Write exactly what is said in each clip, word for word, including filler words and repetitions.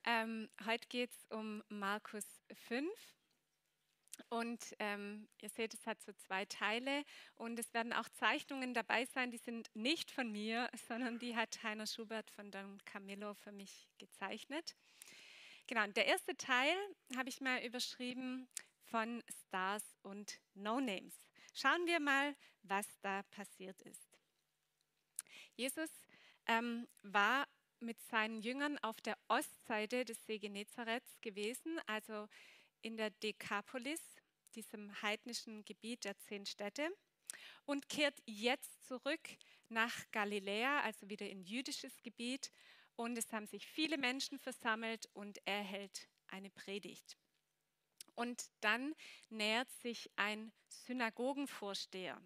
Ähm, heute geht es um Markus fünf und ähm, ihr seht, es hat so zwei Teile und es werden auch Zeichnungen dabei sein, die sind nicht von mir, sondern die hat Heiner Schubert von Don Camillo für mich gezeichnet. Genau, und der erste Teil habe ich mal überschrieben von Stars und No-Names. Schauen wir mal, was da passiert ist. Jesus ähm, war mit seinen Jüngern auf der Ostseite des See Genezareth gewesen, also in der Dekapolis, diesem heidnischen Gebiet der zehn Städte, und kehrt jetzt zurück nach Galiläa, also wieder in jüdisches Gebiet. Und es haben sich viele Menschen versammelt und er hält eine Predigt. Und dann nähert sich ein Synagogenvorsteher.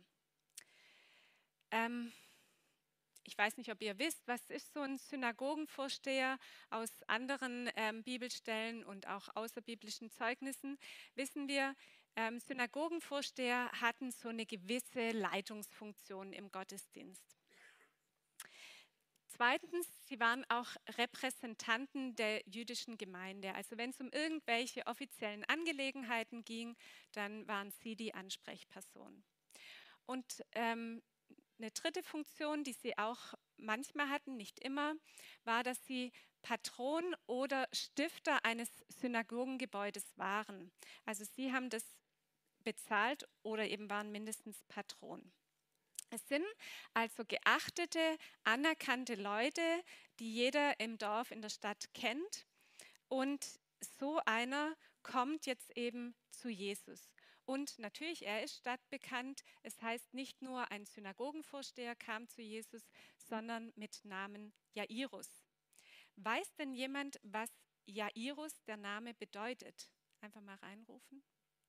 Ähm, Ich weiß nicht, ob ihr wisst, was ist so ein Synagogenvorsteher aus anderen ähm, Bibelstellen und auch außerbiblischen Zeugnissen, wissen wir, ähm, Synagogenvorsteher hatten so eine gewisse Leitungsfunktion im Gottesdienst. Zweitens, sie waren auch Repräsentanten der jüdischen Gemeinde. Also wenn es um irgendwelche offiziellen Angelegenheiten ging, dann waren sie die Ansprechperson. Und ähm, eine dritte Funktion, die sie auch manchmal hatten, nicht immer, war, dass sie Patron oder Stifter eines Synagogengebäudes waren. Also sie haben das bezahlt oder eben waren mindestens Patron. Es sind also geachtete, anerkannte Leute, die jeder im Dorf, in der Stadt kennt. Und so einer kommt jetzt eben zu Jesus. Und natürlich, er ist stadtbekannt. Es heißt nicht nur, ein Synagogenvorsteher kam zu Jesus, sondern mit Namen Jairus. Weiß denn jemand, was Jairus, der Name, bedeutet? Einfach mal reinrufen.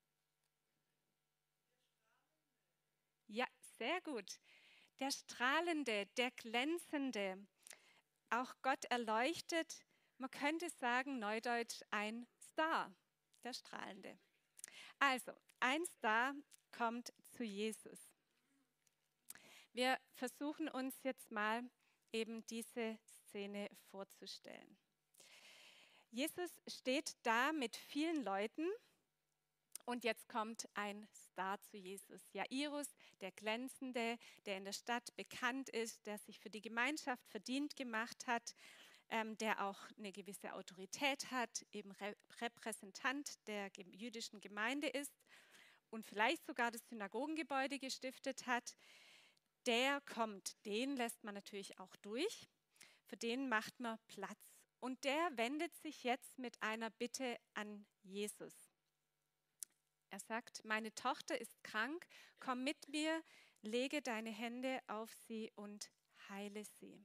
Ja, sehr gut. Der Strahlende, der Glänzende, auch Gott erleuchtet, man könnte sagen, neudeutsch ein Star, der Strahlende. Also, ein Star kommt zu Jesus. Wir versuchen uns jetzt mal eben diese Szene vorzustellen. Jesus steht da mit vielen Leuten und jetzt kommt ein Star zu Jesus. Jairus, der Glänzende, der in der Stadt bekannt ist, der sich für die Gemeinschaft verdient gemacht hat, ähm, der auch eine gewisse Autorität hat, eben Re- Repräsentant der ge- jüdischen Gemeinde ist und vielleicht sogar das Synagogengebäude gestiftet hat, der kommt. Den lässt man natürlich auch durch. Für den macht man Platz. Und der wendet sich jetzt mit einer Bitte an Jesus. Er sagt, meine Tochter ist krank, komm mit mir, lege deine Hände auf sie und heile sie.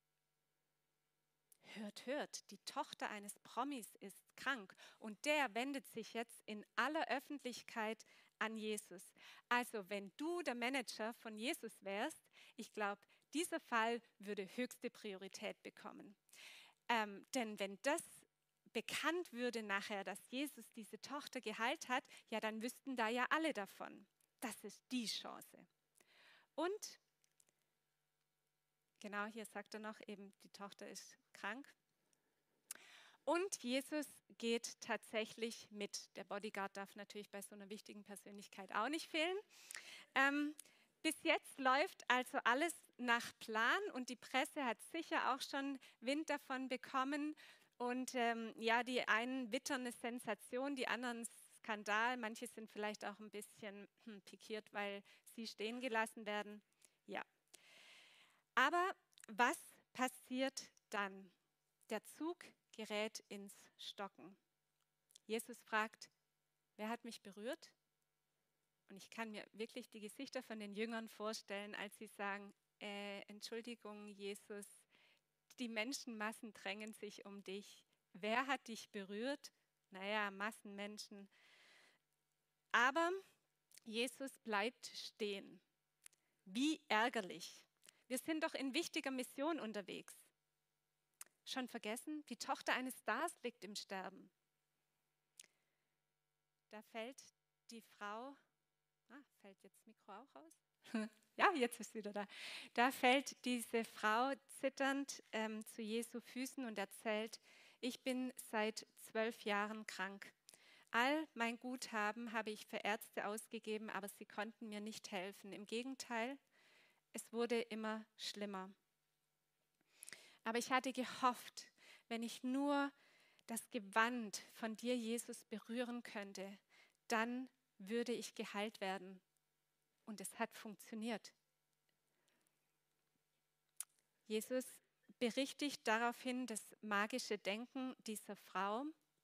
Hört, hört, die Tochter eines Promis ist krank und der wendet sich jetzt in aller Öffentlichkeit an Jesus. Also wenn du der Manager von Jesus wärst, ich glaube, dieser Fall würde höchste Priorität bekommen. Ähm, denn wenn das bekannt würde nachher, dass Jesus diese Tochter geheilt hat, ja, dann wüssten da ja alle davon. Das ist die Chance. Und genau, hier sagt er noch eben, die Tochter ist krank. Und Jesus geht tatsächlich mit. Der Bodyguard darf natürlich bei so einer wichtigen Persönlichkeit auch nicht fehlen. Ähm, bis jetzt läuft also alles nach Plan und die Presse hat sicher auch schon Wind davon bekommen. Und ähm, ja, die einen wittern eine Sensation, die anderen Skandal. Manche sind vielleicht auch ein bisschen hm, pikiert, weil sie stehen gelassen werden. Ja. Aber was passiert dann? Der Zug gerät ins Stocken. Jesus fragt, wer hat mich berührt? Und ich kann mir wirklich die Gesichter von den Jüngern vorstellen, als sie sagen, äh, Entschuldigung, Jesus, die Menschenmassen drängen sich um dich. Wer hat dich berührt? Naja, Massenmenschen. Aber Jesus bleibt stehen. Wie ärgerlich. Wir sind doch in wichtiger Mission unterwegs. Schon vergessen? Die Tochter eines Stars liegt im Sterben. Da fällt die Frau, ah, fällt jetzt das Mikro auch aus? Ja, jetzt ist sie wieder da. Da fällt diese Frau zitternd ähm, zu Jesu Füßen und erzählt, Ich bin seit zwölf Jahren krank. All mein Guthaben habe ich für Ärzte ausgegeben, aber sie konnten mir nicht helfen. Im Gegenteil, es wurde immer schlimmer. Aber ich hatte gehofft, wenn ich nur das Gewand von dir, Jesus, berühren könnte, dann würde ich geheilt werden. Und es hat funktioniert. Jesus berichtigt daraufhin das magische Denken dieser Frau.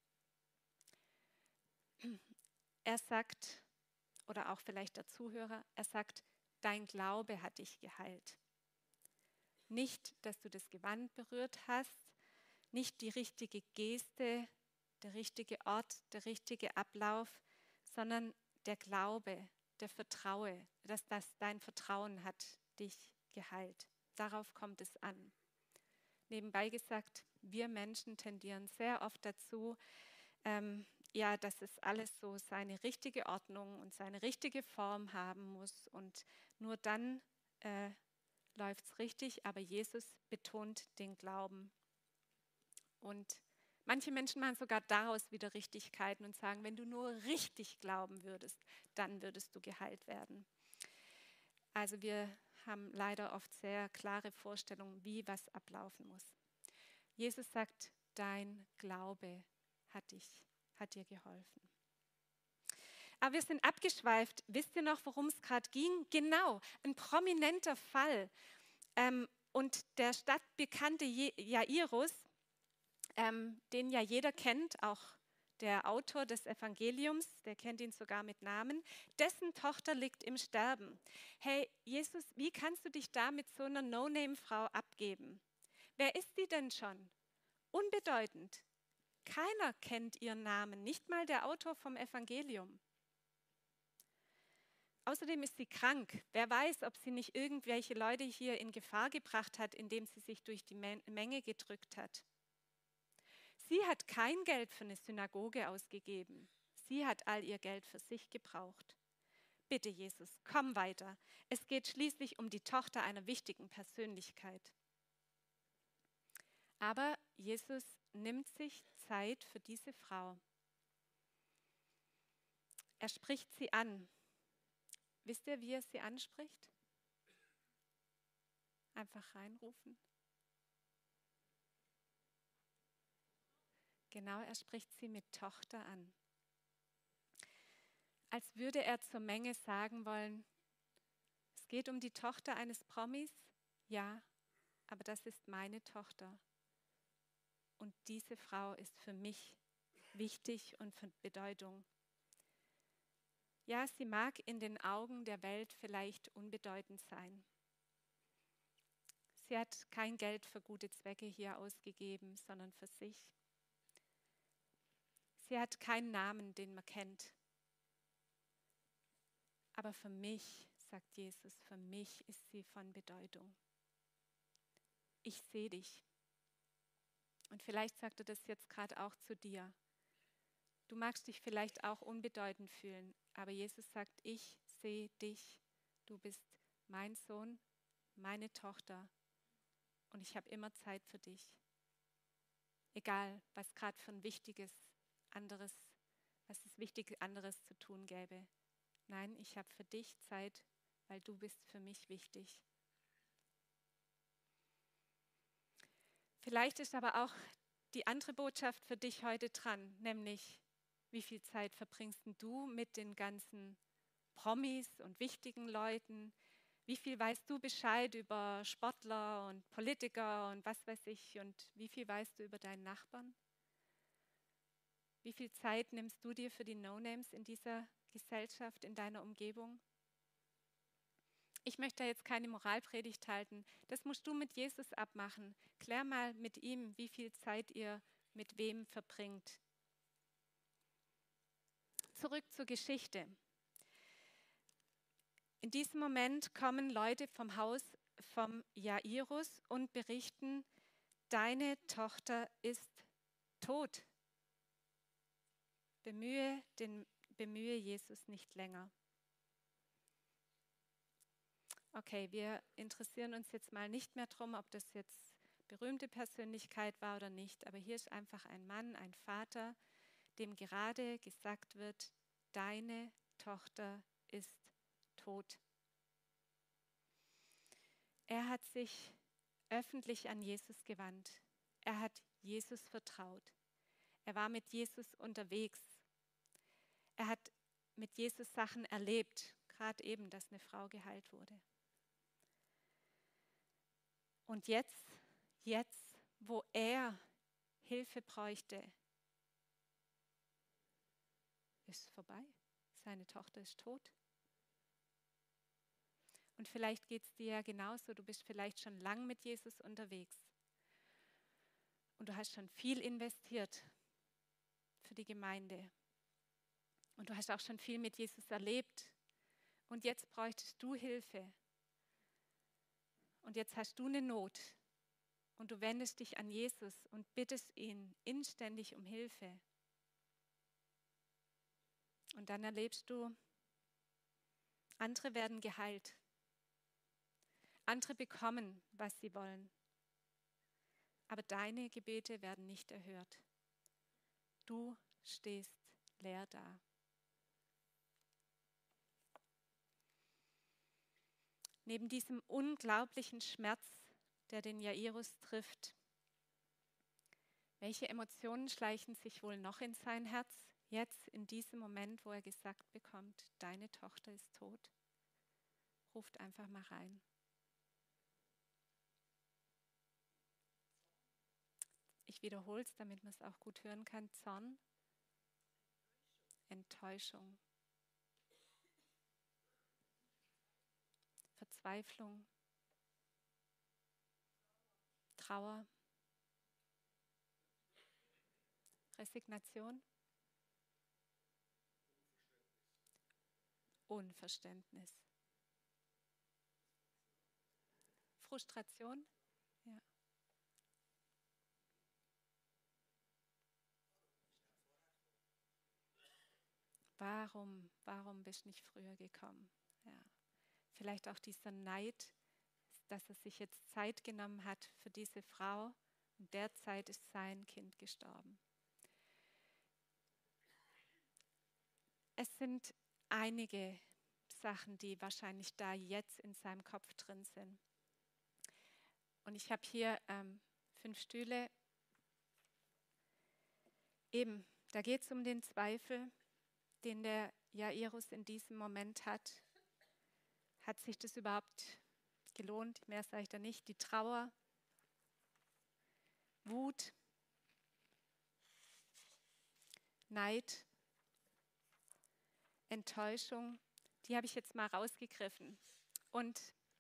Er sagt, oder auch vielleicht der Zuhörer, er sagt, dein Glaube hat dich geheilt. Nicht, dass du das Gewand berührt hast, nicht die richtige Geste, der richtige Ort, der richtige Ablauf, sondern der Glaube, der Vertraue, dass das dein Vertrauen hat dich geheilt. Darauf kommt es an. Nebenbei gesagt, wir Menschen tendieren sehr oft dazu, ähm, ja, dass es alles so seine richtige Ordnung und seine richtige Form haben muss und nur dann äh, läuft es richtig, aber Jesus betont den Glauben. Und manche Menschen machen sogar daraus wieder Richtigkeiten und sagen, wenn du nur richtig glauben würdest, dann würdest du geheilt werden. Also wir haben leider oft sehr klare Vorstellungen, wie was ablaufen muss. Jesus sagt, dein Glaube hat dich, hat dir geholfen. Aber wir sind abgeschweift. Wisst ihr noch, worum es gerade ging? Genau, ein prominenter Fall. Ähm, und der stadtbekannte Jairus, ähm, den ja jeder kennt, auch der Autor des Evangeliums, der kennt ihn sogar mit Namen, dessen Tochter liegt im Sterben. Hey, Jesus, wie kannst du dich da mit so einer No-Name-Frau abgeben? Wer ist die denn schon? Unbedeutend. Keiner kennt ihren Namen, nicht mal der Autor vom Evangelium. Außerdem ist sie krank. Wer weiß, ob sie nicht irgendwelche Leute hier in Gefahr gebracht hat, indem sie sich durch die Menge gedrückt hat. Sie hat kein Geld für eine Synagoge ausgegeben. Sie hat all ihr Geld für sich gebraucht. Bitte, Jesus, komm weiter. Es geht schließlich um die Tochter einer wichtigen Persönlichkeit. Aber Jesus nimmt sich Zeit für diese Frau. Er spricht sie an. Wisst ihr, wie er sie anspricht? Einfach reinrufen. Genau, er spricht sie mit Tochter an. Als würde er zur Menge sagen wollen, es geht um die Tochter eines Promis, ja, aber das ist meine Tochter. Und diese Frau ist für mich wichtig und von Bedeutung. Ja, sie mag in den Augen der Welt vielleicht unbedeutend sein. Sie hat kein Geld für gute Zwecke hier ausgegeben, sondern für sich. Sie hat keinen Namen, den man kennt. Aber für mich, sagt Jesus, für mich ist sie von Bedeutung. Ich sehe dich. Und vielleicht sagt er das jetzt gerade auch zu dir. Du magst dich vielleicht auch unbedeutend fühlen, aber Jesus sagt, ich sehe dich. Du bist mein Sohn, meine Tochter und ich habe immer Zeit für dich. Egal, was gerade für ein wichtiges anderes, was es wichtig anderes zu tun gäbe. Nein, ich habe für dich Zeit, weil du bist für mich wichtig. Vielleicht ist aber auch die andere Botschaft für dich heute dran, nämlich wie viel Zeit verbringst du mit den ganzen Promis und wichtigen Leuten? Wie viel weißt du Bescheid über Sportler und Politiker und was weiß ich? Und wie viel weißt du über deinen Nachbarn? Wie viel Zeit nimmst du dir für die No-Names in dieser Gesellschaft, in deiner Umgebung? Ich möchte jetzt keine Moralpredigt halten. Das musst du mit Jesus abmachen. Klär mal mit ihm, wie viel Zeit ihr mit wem verbringt. Zurück zur Geschichte. In diesem Moment kommen Leute vom Haus vom Jairus und berichten, deine Tochter ist tot. Bemühe, den, bemühe Jesus nicht länger. Okay, wir interessieren uns jetzt mal nicht mehr darum, ob das jetzt berühmte Persönlichkeit war oder nicht, aber hier ist einfach ein Mann, ein Vater, dem gerade gesagt wird, deine Tochter ist tot. Er hat sich öffentlich an Jesus gewandt. Er hat Jesus vertraut. Er war mit Jesus unterwegs. Er hat mit Jesus Sachen erlebt, gerade eben, dass eine Frau geheilt wurde. Und jetzt, jetzt, wo er Hilfe bräuchte, ist es vorbei. Seine Tochter ist tot. Und vielleicht geht es dir ja genauso. Du bist vielleicht schon lang mit Jesus unterwegs. Und du hast schon viel investiert für die Gemeinde. Und du hast auch schon viel mit Jesus erlebt. Und jetzt bräuchtest du Hilfe. Und jetzt hast du eine Not. Und du wendest dich an Jesus und bittest ihn inständig um Hilfe. Und dann erlebst du, andere werden geheilt. Andere bekommen, was sie wollen. Aber deine Gebete werden nicht erhört. Du stehst leer da. Neben diesem unglaublichen Schmerz, der den Jairus trifft, welche Emotionen schleichen sich wohl noch in sein Herz, jetzt in diesem Moment, wo er gesagt bekommt, deine Tochter ist tot? Ruft einfach mal rein. Ich wiederhole es, damit man es auch gut hören kann. Zorn, Enttäuschung, Verzweiflung, Trauer, Resignation, Unverständnis, Frustration, ja. Warum, warum bist du nicht früher gekommen? Ja. Vielleicht auch dieser Neid, dass er sich jetzt Zeit genommen hat für diese Frau und derzeit ist sein Kind gestorben. Es sind einige Sachen, die wahrscheinlich da jetzt in seinem Kopf drin sind. Und ich habe hier ähm, fünf Stühle. Eben, da geht es um den Zweifel, den der Jairus in diesem Moment hat. Hat sich das überhaupt gelohnt? Mehr sage ich da nicht. Die Trauer, Wut, Neid, Enttäuschung, die habe ich jetzt mal rausgegriffen. Und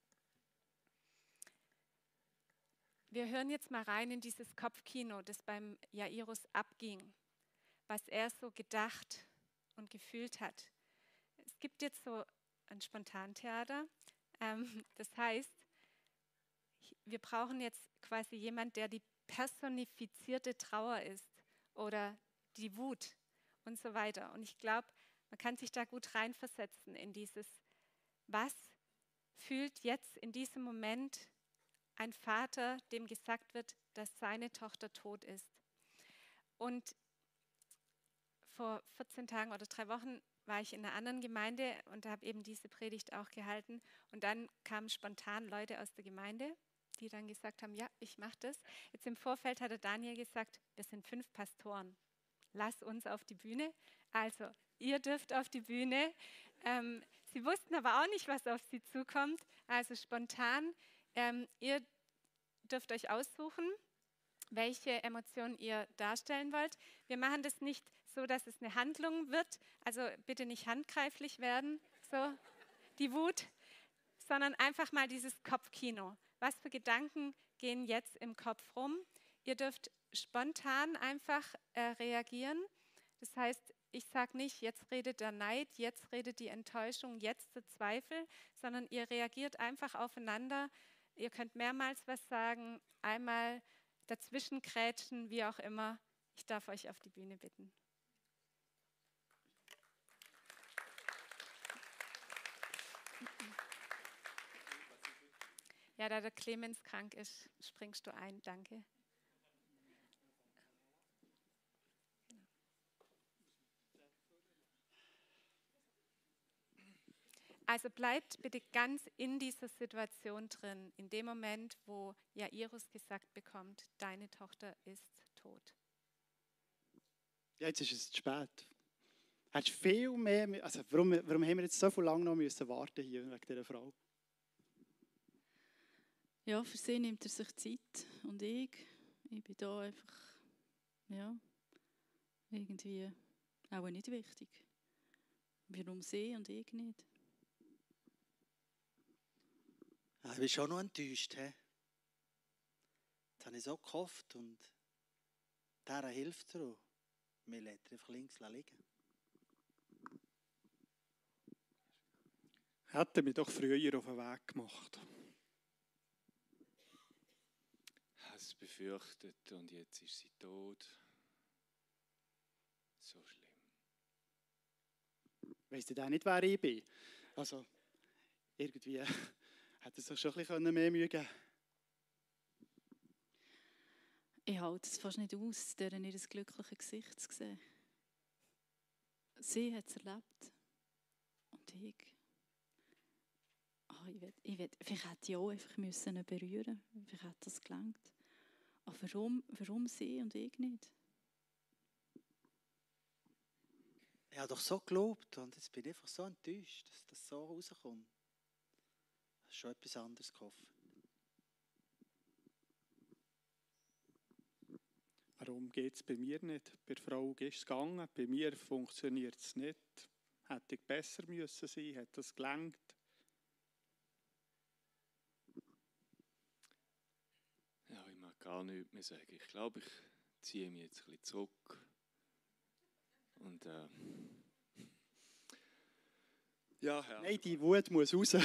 wir hören jetzt mal rein in dieses Kopfkino, das beim Jairus abging, was er so gedacht und gefühlt hat. Es gibt jetzt so ein Spontantheater, ähm, das heißt, wir brauchen jetzt quasi jemand, der die personifizierte Trauer ist oder die Wut und so weiter. Und ich glaube, man kann sich da gut reinversetzen in dieses, was fühlt jetzt in diesem Moment ein Vater, dem gesagt wird, dass seine Tochter tot ist. Und vor vierzehn Tagen oder drei Wochen war ich in einer anderen Gemeinde und habe eben diese Predigt auch gehalten. Und dann kamen spontan Leute aus der Gemeinde, die dann gesagt haben, ja, ich mache das. Jetzt im Vorfeld hat der Daniel gesagt, wir sind fünf Pastoren. Lass uns auf die Bühne. Also, ihr dürft auf die Bühne. Ähm, sie wussten aber auch nicht, was auf sie zukommt. Also spontan, ähm, ihr dürft euch aussuchen, welche Emotionen ihr darstellen wollt. Wir machen das nicht so, dass es eine Handlung wird. Also bitte nicht handgreiflich werden, so die Wut, sondern einfach mal dieses Kopfkino. Was für Gedanken gehen jetzt im Kopf rum? Ihr dürft spontan einfach äh, reagieren. Das heißt, ich sage nicht, jetzt redet der Neid, jetzt redet die Enttäuschung, jetzt der Zweifel, sondern ihr reagiert einfach aufeinander. Ihr könnt mehrmals was sagen, einmal dazwischen krätschen, wie auch immer. Ich darf euch auf die Bühne bitten. Ja, da der Clemens krank ist, springst du ein. Danke. Also bleibt bitte ganz in dieser Situation drin, in dem Moment, wo Jairus gesagt bekommt, deine Tochter ist tot. Ja, jetzt ist es zu spät. Hättest viel mehr, also warum, warum haben wir jetzt so viel lange noch müssen warten hier wegen dieser Frau? Ja, für sie nimmt er sich Zeit und ich, ich bin da einfach, ja, irgendwie auch nicht wichtig. Warum sie und ich nicht? Ja, ich bin schon noch enttäuscht. He? Jetzt habe ich so gehofft und dieser hilft er auch. Wir lässt er einfach links liegen. Hätte mich doch früher auf den Weg gemacht. Es befürchtet und jetzt ist sie tot. So schlimm. Weiss du denn nicht, wer ich bin? Also, irgendwie hätte es schon ein bisschen mehr Mühe geben können. Ich halte es fast nicht aus, deren ihr glückliches Gesicht zu sehen. Sie hat es erlebt. Und ich. Oh, ich will, ich will, vielleicht hätte ich auch einfach müssen berühren müssen. Vielleicht hätte das gelangt. Aber warum, warum sie und ich nicht? Ich habe doch so gelobt und jetzt bin ich einfach so enttäuscht, dass das so rauskommt. Ich habe schon etwas anderes gehofft. Warum geht es bei mir nicht? Bei der Frau ist es gegangen, bei mir funktioniert es nicht. Hätte ich besser müssen sein, hätte das gelangt. Ja, ich mag gar nichts mehr sagen. Ich glaube, ich ziehe mich jetzt ein bisschen zurück. Und äh, ja, Herr. Nein, die Wut muss raus.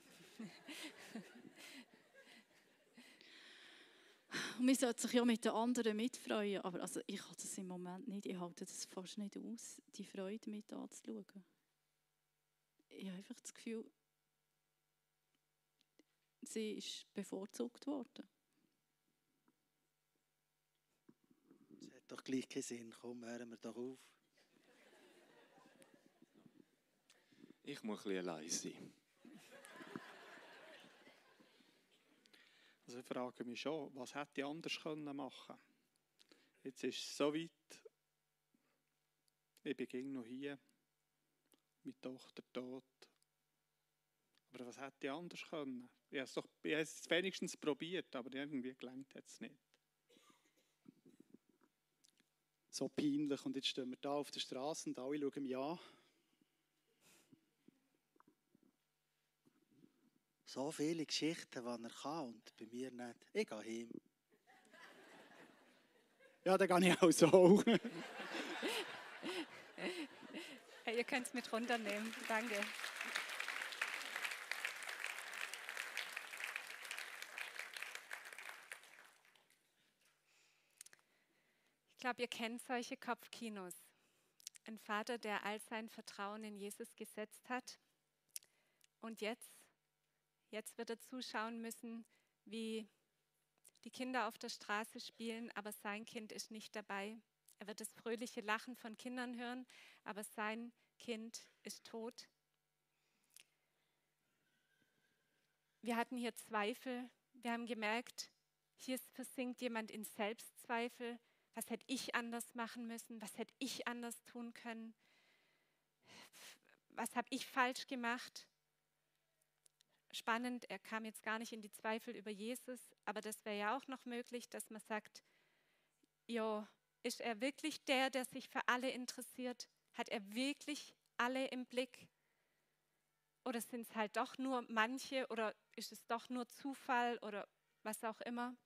Und man sollte sich ja mit den anderen mitfreuen. Aber also, ich habe das im Moment nicht. Ich halte das fast nicht aus, die Freude mit anzuschauen. Ich habe einfach das Gefühl, sie ist bevorzugt worden. Das hat doch gleich keinen Sinn. Komm, hören wir doch auf. Ich muss ein bisschen allein sein. Also ich frage mich schon, was hätte ich anders können machen? Jetzt ist es so weit, ich bin noch hier, meine Tochter tot. Aber was hätte ich anders können? Ich habe es, doch, ich habe es wenigstens probiert, aber irgendwie gelangt hat es nicht. So peinlich und jetzt stehen wir da auf der Straße und alle schauen mich an. So viele Geschichten, die er kann und bei mir nicht. Ich gehe heim. Ja, dann gehe ich auch so. Hey, ihr könnt es mit runternehmen. Danke. Ich glaube, ihr kennt solche Kopfkinos. Ein Vater, der all sein Vertrauen in Jesus gesetzt hat. Und jetzt, jetzt wird er zuschauen müssen, wie die Kinder auf der Straße spielen, aber sein Kind ist nicht dabei. Er wird das fröhliche Lachen von Kindern hören, aber sein Kind ist tot. Wir hatten hier Zweifel. Wir haben gemerkt, hier versinkt jemand in Selbstzweifel. Was hätte ich anders machen müssen? Was hätte ich anders tun können? Was habe ich falsch gemacht? Spannend, er kam jetzt gar nicht in die Zweifel über Jesus, aber das wäre ja auch noch möglich, dass man sagt, ja, ist er wirklich der, der sich für alle interessiert? Hat er wirklich alle im Blick? Oder sind es halt doch nur manche oder ist es doch nur Zufall oder was auch immer?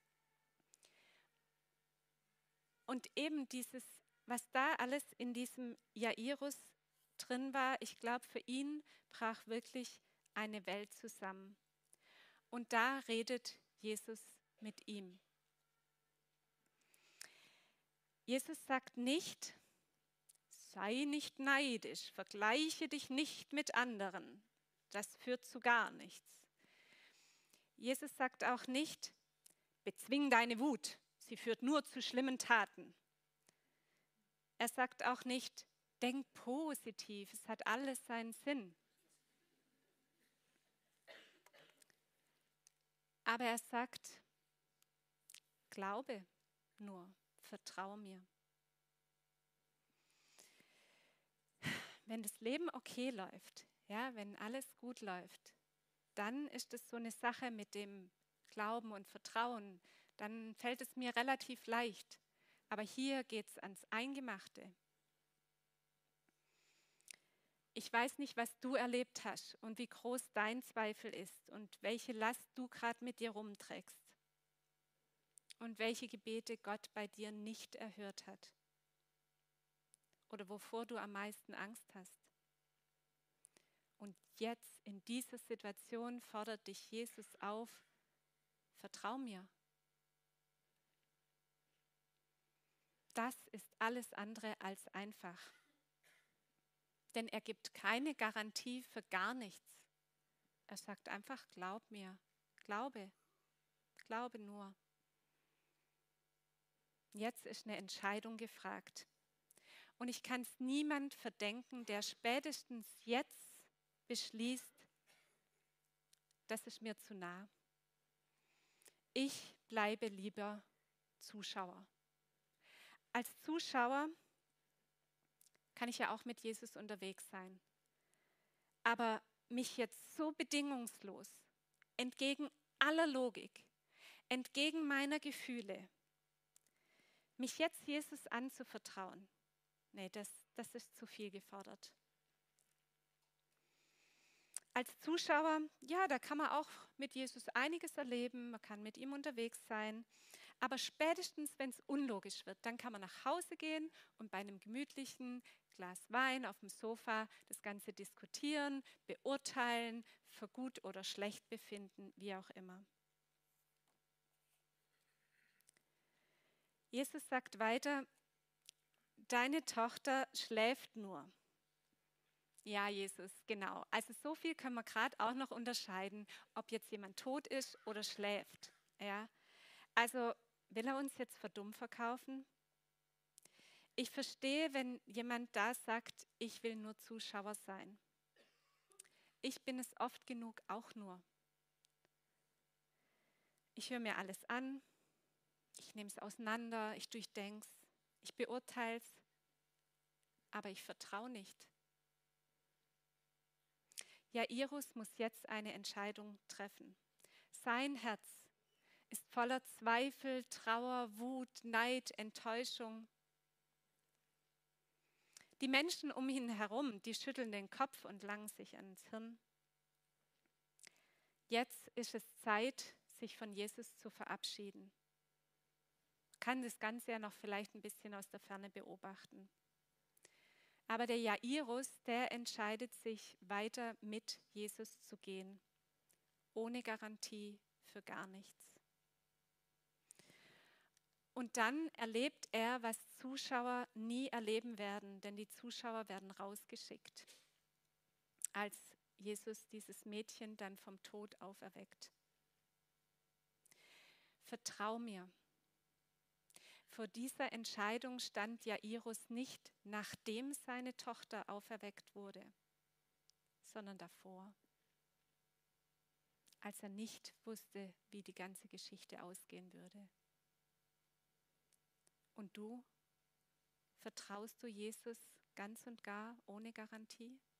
Und eben dieses, was da alles in diesem Jairus drin war, ich glaube, für ihn brach wirklich eine Welt zusammen. Und da redet Jesus mit ihm. Jesus sagt nicht, sei nicht neidisch, vergleiche dich nicht mit anderen. Das führt zu gar nichts. Jesus sagt auch nicht, bezwing deine Wut, sie führt nur zu schlimmen Taten. Er sagt auch nicht, denk positiv, es hat alles seinen Sinn. Aber er sagt, glaube nur, vertraue mir. Wenn das Leben okay läuft, ja, wenn alles gut läuft, dann ist es so eine Sache mit dem Glauben und Vertrauen. Dann fällt es mir relativ leicht. Aber hier geht es ans Eingemachte. Ich weiß nicht, was du erlebt hast und wie groß dein Zweifel ist und welche Last du gerade mit dir rumträgst und welche Gebete Gott bei dir nicht erhört hat oder wovor du am meisten Angst hast. Und jetzt in dieser Situation fordert dich Jesus auf, vertrau mir. Das ist alles andere als einfach. Denn er gibt keine Garantie für gar nichts. Er sagt einfach, glaub mir, glaube, glaube nur. Jetzt ist eine Entscheidung gefragt. Und ich kann es niemand verdenken, der spätestens jetzt beschließt, das ist mir zu nah. Ich bleibe lieber Zuschauer. Als Zuschauer kann ich ja auch mit Jesus unterwegs sein. Aber mich jetzt so bedingungslos, entgegen aller Logik, entgegen meiner Gefühle, mich jetzt Jesus anzuvertrauen, nee, das, das ist zu viel gefordert. Als Zuschauer, ja, da kann man auch mit Jesus einiges erleben, man kann mit ihm unterwegs sein, aber spätestens, wenn es unlogisch wird, dann kann man nach Hause gehen und bei einem gemütlichen Glas Wein auf dem Sofa das Ganze diskutieren, beurteilen, für gut oder schlecht befinden, wie auch immer. Jesus sagt weiter, deine Tochter schläft nur. Ja, Jesus, genau. Also so viel können wir gerade auch noch unterscheiden, ob jetzt jemand tot ist oder schläft. Ja? Also will er uns jetzt für dumm verkaufen? Ich verstehe, wenn jemand da sagt, ich will nur Zuschauer sein. Ich bin es oft genug auch nur. Ich höre mir alles an, ich nehme es auseinander, ich durchdenke es, ich beurteile es, aber ich vertraue nicht. Jairus muss jetzt eine Entscheidung treffen. Sein Herz ist voller Zweifel, Trauer, Wut, Neid, Enttäuschung. Die Menschen um ihn herum, die schütteln den Kopf und langen sich ans Hirn. Jetzt ist es Zeit, sich von Jesus zu verabschieden. Man kann das Ganze ja noch vielleicht ein bisschen aus der Ferne beobachten. Aber der Jairus, der entscheidet sich, weiter mit Jesus zu gehen, ohne Garantie für gar nichts. Und dann erlebt er, was Zuschauer nie erleben werden, denn die Zuschauer werden rausgeschickt, als Jesus dieses Mädchen dann vom Tod auferweckt. Vertrau mir. Vor dieser Entscheidung stand Jairus nicht, nachdem seine Tochter auferweckt wurde, sondern davor, als er nicht wusste, wie die ganze Geschichte ausgehen würde. Und du, vertraust du Jesus ganz und gar ohne Garantie?